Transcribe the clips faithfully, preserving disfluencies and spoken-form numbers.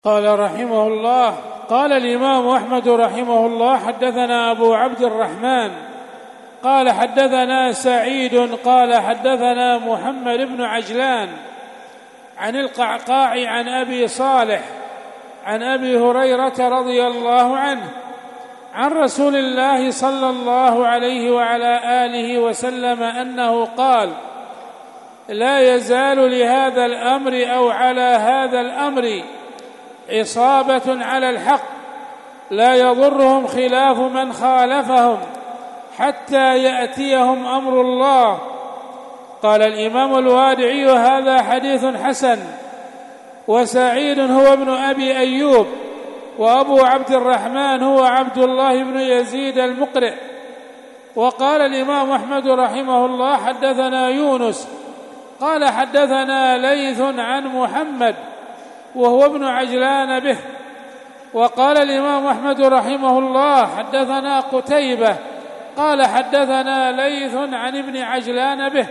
قال رحمه الله: قال الإمام أحمد رحمه الله: حدثنا أبو عبد الرحمن قال حدثنا سعيد قال حدثنا محمد بن عجلان عن القعقاع عن أبي صالح عن أبي هريرة رضي الله عنه عن رسول الله صلى الله عليه وعلى آله وسلم أنه قال: لا يزال لهذا الأمر أو على هذا الأمر عصابة على الحق لا يضرهم خلاف من خالفهم حتى يأتيهم أمر الله. قال الإمام الوادعي: هذا حديث حسن. وسعيد هو ابن أبي أيوب، وأبو عبد الرحمن هو عبد الله بن يزيد المقرئ. وقال الإمام أحمد رحمه الله: حدثنا يونس قال حدثنا ليث عن محمد وهو ابن عجلان به. وقال الإمام أحمد رحمه الله: حدثنا قتيبة قال حدثنا ليث عن ابن عجلان به.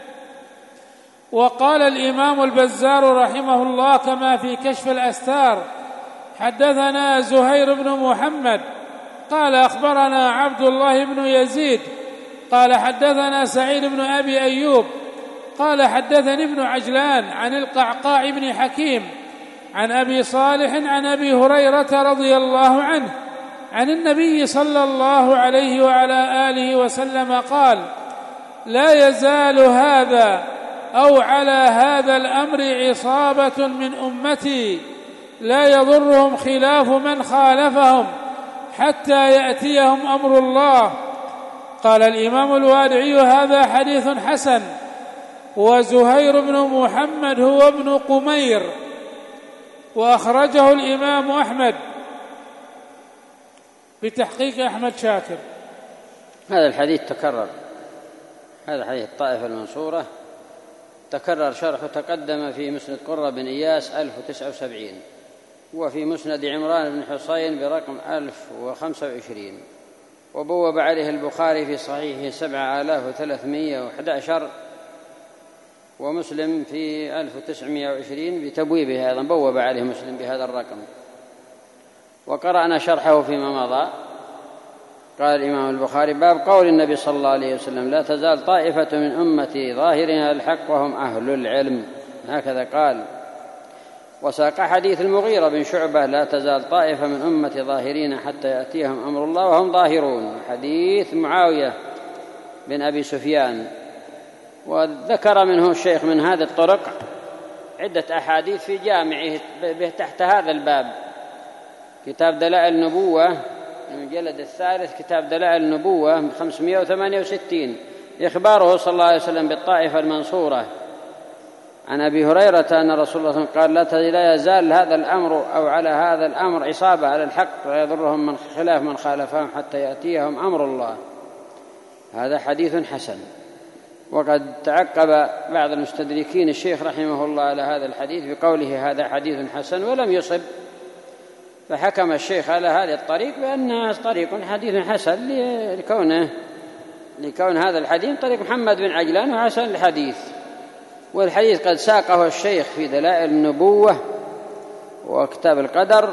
وقال الإمام البزار رحمه الله كما في كشف الأستار: حدثنا زهير بن محمد قال أخبرنا عبد الله بن يزيد قال حدثنا سعيد بن أبي أيوب قال حدثني ابن عجلان عن القعقاع بن حكيم عن أبي صالح عن أبي هريرة رضي الله عنه عن النبي صلى الله عليه وعلى آله وسلم قال: لا يزال هذا أو على هذا الأمر عصابة من أمتي لا يضرهم خلاف من خالفهم حتى يأتيهم أمر الله. قال الإمام الوادعي: هذا حديث حسن. وزهير بن محمد هو ابن قمير، وأخرجه الإمام أحمد بتحقيق أحمد شاكر. هذا الحديث تكرر، هذا حديث الطائفة المنصورة تكرر شرحه، تقدم في مسند قرة بن إياس ألف وتسعة وسبعين، وفي مسند عمران بن حصين برقم ألف وخمسة وعشرين، وبوب عليه البخاري في صحيحه سبعة آلاف وثلاثمائة وأحد عشر، ومسلم في ألف وتسعمائة وعشرين بتبويبه أيضا بوب عليه مسلم بهذا الرقم. وقرأنا شرحه فيما مضى. قال الإمام البخاري: باب قول النبي صلى الله عليه وسلم: لا تزال طائفة من أمتي ظاهرين على الحق وهم أهل العلم، هكذا قال. وساق حديث المغيرة بن شعبة: لا تزال طائفة من أمتي ظاهرين حتى يأتيهم أمر الله وهم ظاهرون، حديث معاوية بن أبي سفيان. وذكر منه الشيخ من هذه الطرق عدة أحاديث في جامعه به تحت هذا الباب، كتاب دلائل النبوة المجلد الثالث، كتاب دلائل النبوة خمسمائة وثمانية وستين، إخباره صلى الله عليه وسلم بالطائفة المنصورة عن أبي هريرة أن رسول الله قال: لا يزال هذا الأمر أو على هذا الأمر عصابة على الحق لا يضرهم من خلاف من خالفهم حتى يأتيهم أمر الله. هذا حديث حسن. وقد تعقب بعض المستدركين الشيخ رحمه الله على هذا الحديث بقوله: هذا حديث حسن، ولم يصب، فحكم الشيخ على هذه الطريق بأنها طريق حديث حسن لكونه لكون هذا الحديث طريق محمد بن عجلان وحسن الحديث. والحديث قد ساقه الشيخ في دلائل النبوة وكتاب القدر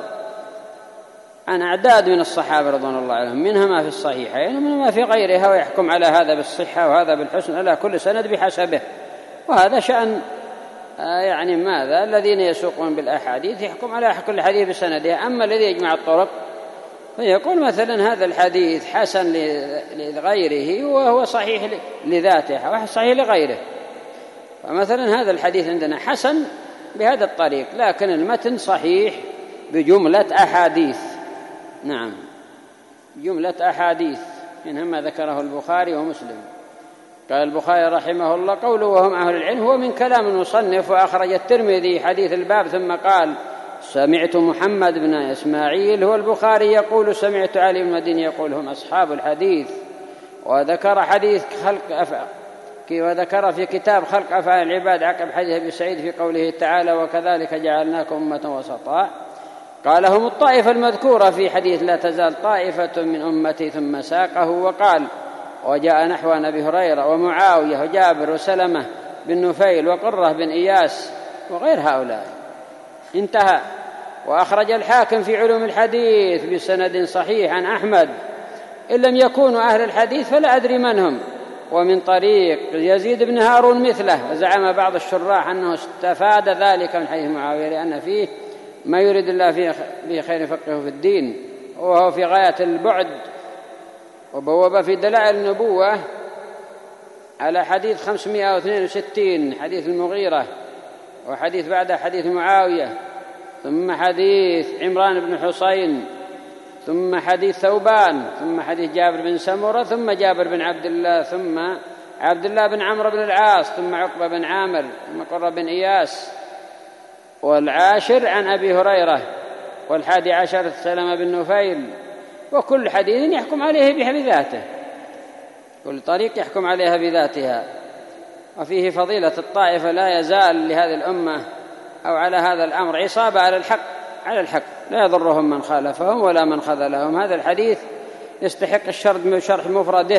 عن أعداد من الصحابة رضوان الله عليهم، منها ما في الصحيحين ومنها ما في غيرها، ويحكم على هذا بالصحة وهذا بالحسن على كل سند بحسبه. وهذا شأن يعني ماذا الذين يسوقون بالأحاديث يحكم على كل حديث بسندها. أما الذي يجمع الطرق فيقول مثلا هذا الحديث حسن لغيره وهو صحيح لذاته وصحيح لغيره. فمثلا هذا الحديث عندنا حسن بهذا الطريق، لكن المتن صحيح بجملة أحاديث. نعم، جملة أحاديث منها ما ذكره البخاري ومسلم. قال البخاري رحمه الله: قوله وهم أهل العلم هو من كلام المصنف. وأخرج الترمذي حديث الباب ثم قال: سمعت محمد بن إسماعيل هو البخاري يقول سمعت علي بن المديني يقول هم أصحاب الحديث. وذكر حديث خلق أفعال وذكر في كتاب خلق أفعال العباد عقب حديث أبي سعيد في قوله تعالى: وكذلك جعلناكم أمة وسطا. قال: هم الطائفة المذكورة في حديث لا تزال طائفة من أمتي، ثم ساقه وقال: وجاء نحو أبي هريرة ومعاوية وجابر وسلمة بن نفيل وقرة بن إياس وغير هؤلاء. انتهى. وأخرج الحاكم في علوم الحديث بسند صحيح عن أحمد، إن لم يكونوا أهل الحديث فلا أدري من هم، ومن طريق يزيد بن هارون مثله. وزعم بعض الشراح أنه استفاد ذلك من حديث معاوية لأن فيه ما يريد الله فيه خير فقهه في الدين، وهو في غاية البعد. وبوب في دلائل النبوة على حديث خمسمائة واثنين وستين حديث المغيرة، وحديث بعد حديث معاوية، ثم حديث عمران بن حسين، ثم حديث ثوبان، ثم حديث جابر بن سمرة، ثم جابر بن عبد الله، ثم عبد الله بن عمرو بن العاص، ثم عقبة بن عامر، ثم قرة بن إياس. والعاشر عن أبي هريرة، والحادي عشر سلمة بن نفيل. وكل حديث يحكم عليه بذاته، كل طريق يحكم عليها بذاتها. وفيه فضيلة الطائفة، لا يزال لهذه الأمة أو على هذا الأمر عصابة على الحق على الحق لا يضرهم من خالفهم ولا من خذلهم. هذا الحديث يستحق الشرد من شرح مفرده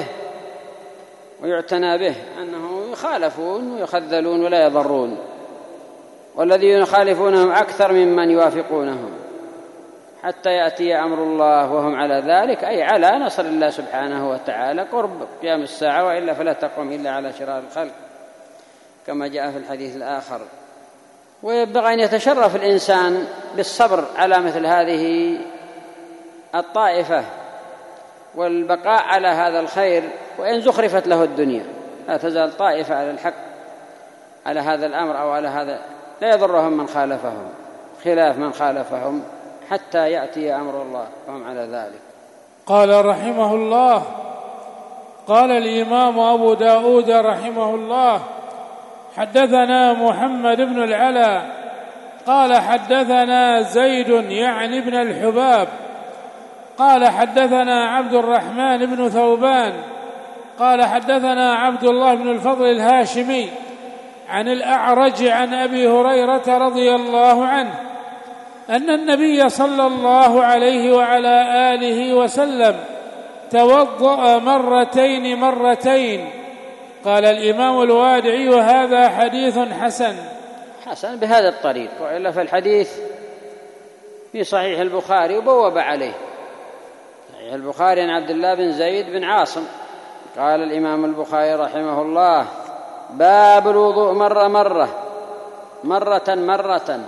ويعتنى به، أنه يخالفون ويخذلون ولا يضرون، والذين يخالفونهم أكثر ممن يوافقونهم حتى يأتي أمر الله وهم على ذلك، أي على نصر الله سبحانه وتعالى قرب قيام الساعة، وإلا فلا تقوم إلا على شرار الخلق كما جاء في الحديث الآخر. ويبقى أن يتشرف الإنسان بالصبر على مثل هذه الطائفة والبقاء على هذا الخير، وإن زخرفت له الدنيا لا تزال طائفة على الحق على هذا الأمر أو على هذا، لا يضرهم من خالفهم خلاف من خالفهم حتى يأتي أمر الله وهم على ذلك. قال رحمه الله: قال الإمام أبو داود رحمه الله: حدثنا محمد بن العلا قال حدثنا زيد يعني بن الحباب قال حدثنا عبد الرحمن بن ثوبان قال حدثنا عبد الله بن الفضل الهاشمي عن الأعرج عن أبي هريرة رضي الله عنه أن النبي صلى الله عليه وعلى آله وسلم توضأ مرتين مرتين. قال الإمام الوادعي: وهذا حديث حسن. حسن بهذا الطريق، وإلا فالحديث في صحيح البخاري وبوب عليه. صحيح البخاري عن عبد الله بن زيد بن عاصم قال الإمام البخاري رحمه الله: باب الوضوء مرة مرة مرة مرة.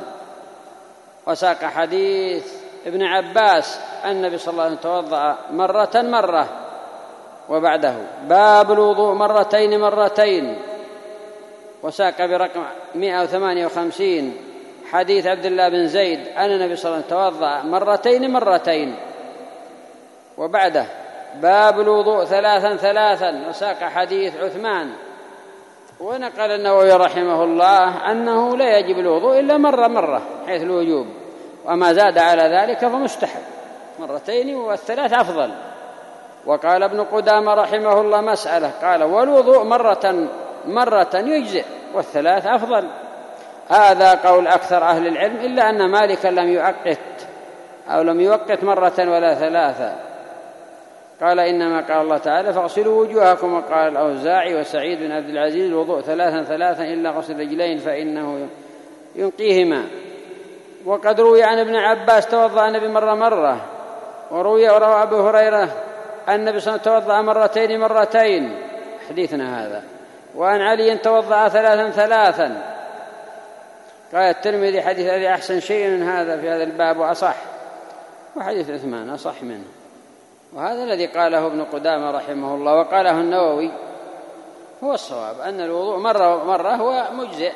وساق حديث ابن عباس أن النبي صلى الله عليه وسلم توضأ مرة مرة، وبعده باب الوضوء مرتين مرتين. وساق برقم مئة وثمانية وخمسين حديث عبد الله بن زيد أن النبي صلى الله عليه وسلم توضأ مرتين مرتين، وبعده باب الوضوء ثلاثا ثلاثا. وساق حديث عثمان. ونقل النووي رحمه الله أنه لا يجب الوضوء إلا مرة مرة حيث الوجوب، وما زاد على ذلك فمستحب، مرتين والثلاث أفضل. وقال ابن قدامة رحمه الله مسألة، قال: والوضوء مرة مرة يجزئ والثلاث أفضل. هذا قول أكثر أهل العلم، إلا أن مالكا لم يؤقت أو لم يوقت مرة ولا ثلاثة، قال: إنما قال الله تعالى: فاغسلوا وجوهكم. وقال الأوزاعي وسعيد بن عبد العزيز: الوضوء ثلاثا ثلاثا إلا غسل الرجلين فإنه ينقيهما. وقد روي عن ابن عباس توضأ النبي مرة مرة، وروي وروى أبو هريرة أن النبي صلى الله عليه وسلم توضأ مرتين مرتين، حديثنا هذا. وعن علي توضأ ثلاثا ثلاثا. قال الترمذي: حديث هذا أحسن شيء من هذا في هذا الباب وأصح، وحديث عثمان أصح منه. وهذا الذي قاله ابن قدامة رحمه الله وقاله النووي هو الصواب، أن الوضوء مرة مرة هو مجزئ،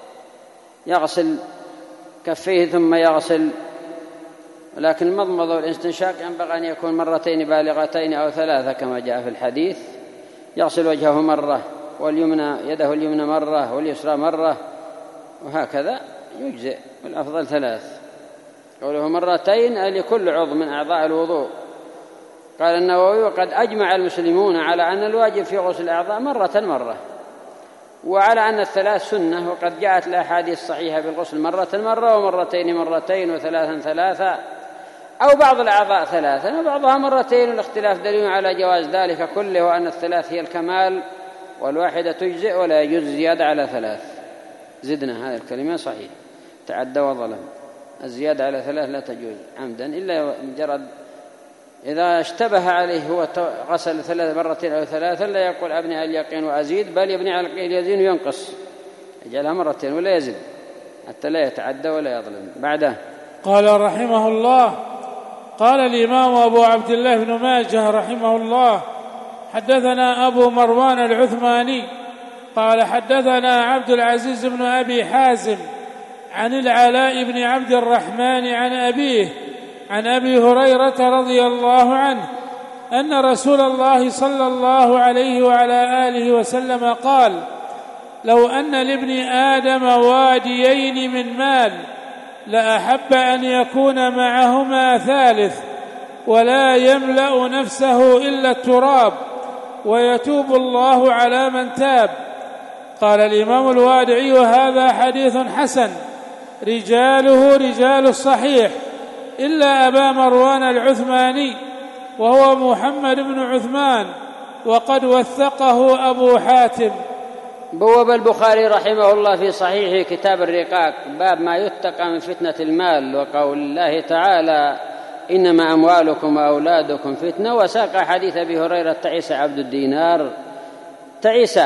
يغسل كفيه ثم يغسل، ولكن المضمضة والاستنشاق ينبغي أن يكون مرتين بالغتين أو ثلاثة كما جاء في الحديث. يغسل وجهه مرة، واليمنى يده اليمنى مرة، واليسرى مرة، وهكذا يجزئ، والأفضل ثلاث. قوله مرتين لكل عضو من أعضاء الوضوء. قال النووي: وقد أجمع المسلمون على أن الواجب في غسل الأعضاء مرة مرة، وعلى أن الثلاث سنة، وقد جاءت الأحاديث صحيحة بالغسل مرة مرة ومرتين مرتين وثلاثا ثلاثا، أو بعض الأعضاء ثلاثا وبعضها مرتين، والاختلاف دليل على جواز ذلك كله، وأن الثلاث هي الكمال والواحدة تجزئ ولا يجوز زيادة على ثلاث. زدنا هذه الكلمة صحيح، تعدى وظلم. الزيادة على ثلاث لا تجوز عمدا إلا مجرد إذا اشتبه عليه هو غسل ثلاث مرتين أو ثلاثا لا يقول أبني اليقين وأزيد، بل يبني على اليقين يزين وينقص، يجعلها مرتين ولا يزيد حتى لا يتعدى ولا يظلم. بعده قال رحمه الله: قال الإمام أبو عبد الله بن ماجه رحمه الله: حدثنا أبو مروان العثماني قال حدثنا عبد العزيز بن أبي حازم عن العلاء بن عبد الرحمن عن أبيه عن أبي هريرة رضي الله عنه أن رسول الله صلى الله عليه وعلى آله وسلم قال: لو أن لابن آدم واديين من مال لأحب أن يكون معهما ثالث ولا يملأ نفسه إلا التراب ويتوب الله على من تاب. قال الإمام الوادعي: وهذا حديث حسن رجاله رجال الصحيح إلا أبا مروان العثماني وهو محمد بن عثمان وقد وثقه أبو حاتم. بوب البخاري رحمه الله في صحيح كتاب الرقاق باب ما يتقى من فتنة المال وقول الله تعالى: إنما أموالكم وأولادكم فتنة، وساق حديث أبي هريرة: تعيس عبد الدينار تعيس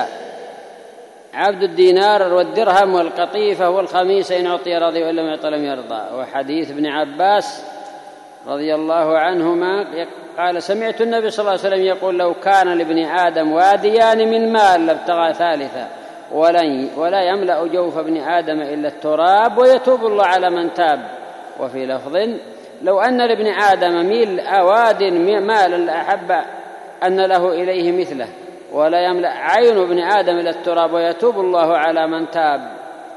عبد الدينار والدرهم والقطيفة والخميسة إن أعطي رضي وإن لم يعطى لم يرضى. وحديث ابن عباس رضي الله عنهما قال: سمعت النبي صلى الله عليه وسلم يقول: لو كان لابن آدم واديان من مال لابتغى ثالثا ولا يملأ جوف ابن آدم إلا التراب ويتوب الله على من تاب. وفي لفظ: لو أن لابن آدم ميل أواد مال لأحب أن له إليه مثله ولا يملأ عين ابن آدم إلى التراب ويتوب الله على من تاب.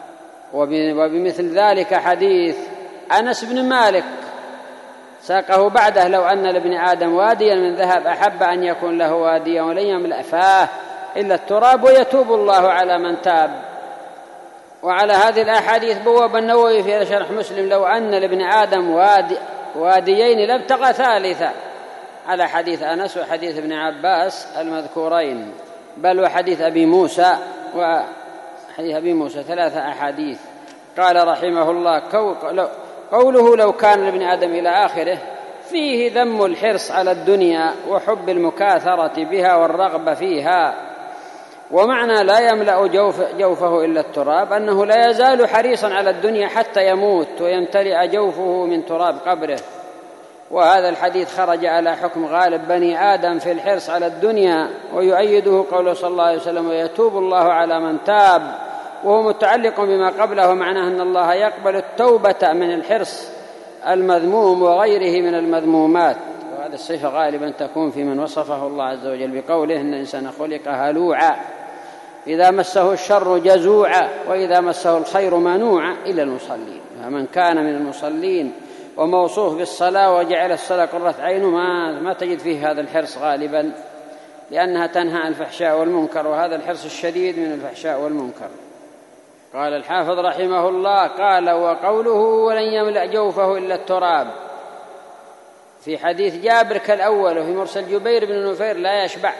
وبمثل ذلك حديث أنس بن مالك ساقه بعده: لو أن لابن آدم واديا من ذهب أحب أن يكون له واديا ولن يملأ فاه إلا التراب ويتوب الله على من تاب. وعلى هذه الأحاديث بواب النووي في شرح مسلم: لو أن لابن آدم وادي واديين لابتغى ثالثا، على حديث أنس وحديث ابن عباس المذكورين، بل وحديث أبي موسى وحديث أبي موسى ثلاثة أحاديث. قال رحمه الله: قوله لو كان لابن آدم إلى آخره فيه ذم الحرص على الدنيا وحب المكاثرة بها والرغبة فيها. ومعنى لا يملأ جوف جوفه إلا التراب أنه لا يزال حريصا على الدنيا حتى يموت ويمتلئ جوفه من تراب قبره. وهذا الحديث خرج على حكم غالب بني آدم في الحرص على الدنيا، ويؤيده قوله صلى الله عليه وسلم: ويتوب الله على من تاب، وهو متعلق بما قبله، معناه أن الله يقبل التوبة من الحرص المذموم وغيره من المذمومات. وهذا الصفة غالبا تكون في من وصفه الله عز وجل بقوله: إن الإنسان خلق هلوعا إذا مسه الشر جزوعا وإذا مسه الخير منوعا إلا المصلين. فمن كان من المصلين وموصوف بالصلاة وجعل الصلاة قرة عينه ما, ما تجد فيه هذا الحرص غالبا، لأنها تنهى عن الفحشاء والمنكر، وهذا الحرص الشديد من الفحشاء والمنكر. قال الحافظ رحمه الله: قال: وقوله ولن يملأ جوفه إلا التراب في حديث جابر كالأول، وفي مرسل جبير بن نفير لا يشبع،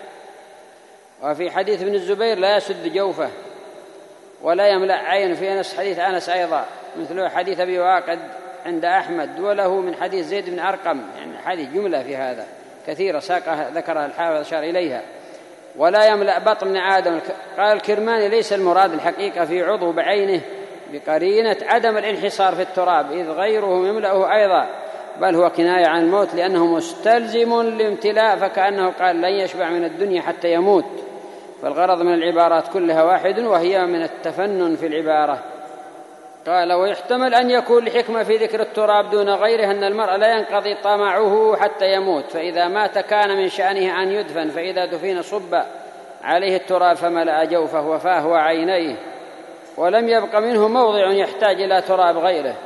وفي حديث ابن الزبير لا يسد جوفه ولا يملأ عين، في أنس حديث أنس أيضا مثل حديث أبي واقد عند أحمد، وله من حديث زيد بن أرقم، يعني حديث جملة في هذا كثيرة ساقها ذكرها الحافظ أشار إليها. ولا يملأ بطن آدم. قال الكرماني: ليس المراد الحقيقة في عضو بعينه بقرينة عدم الانحصار في التراب، إذ غيره يملأه أيضا، بل هو كناية عن الموت لأنه مستلزم لامتلاء، فكأنه قال: لن يشبع من الدنيا حتى يموت. فالغرض من العبارات كلها واحد، وهي من التفنن في العبارة. قال: ويحتمل أن يكون لحكمة في ذكر التراب دون غيره أن المرء لا ينقضي طمعه حتى يموت، فإذا مات كان من شأنه أن يدفن، فإذا دفن صب عليه التراب فملأ جوفه وفاه وعينيه، ولم يبق منه موضع يحتاج إلى تراب غيره.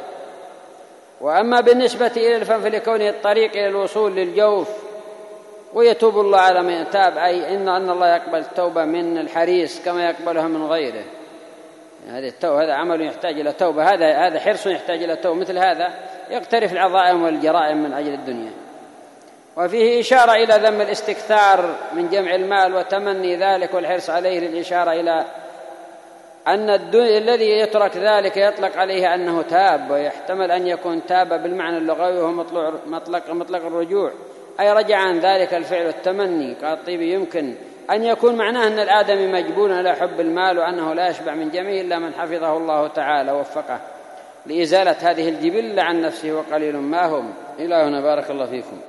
وأما بالنسبة إلى الفم فلكونه الطريق إلى الوصول للجوف، ويتوب الله على من تاب، أي إن أن الله يقبل التوبة من الحريص كما يقبلها من غيره. هذه التوبة هذا عمل يحتاج إلى توبة، هذا هذا حرص يحتاج إلى توبة، مثل هذا يقترف العظائم والجرائم من أجل الدنيا. وفيه إشارة إلى ذم الاستكثار من جمع المال وتمني ذلك والحرص عليه، للإشارة إلى أن الذي يترك ذلك يطلق عليه أنه تاب، ويحتمل أن يكون تاب بالمعنى اللغوي وهو مطلق, مطلق الرجوع، أي رجع عن ذلك الفعل التمني. قال الطيبي يمكن أن يكون معناه أن الآدمي مجبول على حب المال، وأنه لا يشبع من جميع إلا من حفظه الله تعالى ووفقه لإزالة هذه الجبلة عن نفسه، وقليل ما هم. إلى هنا بارك الله فيكم.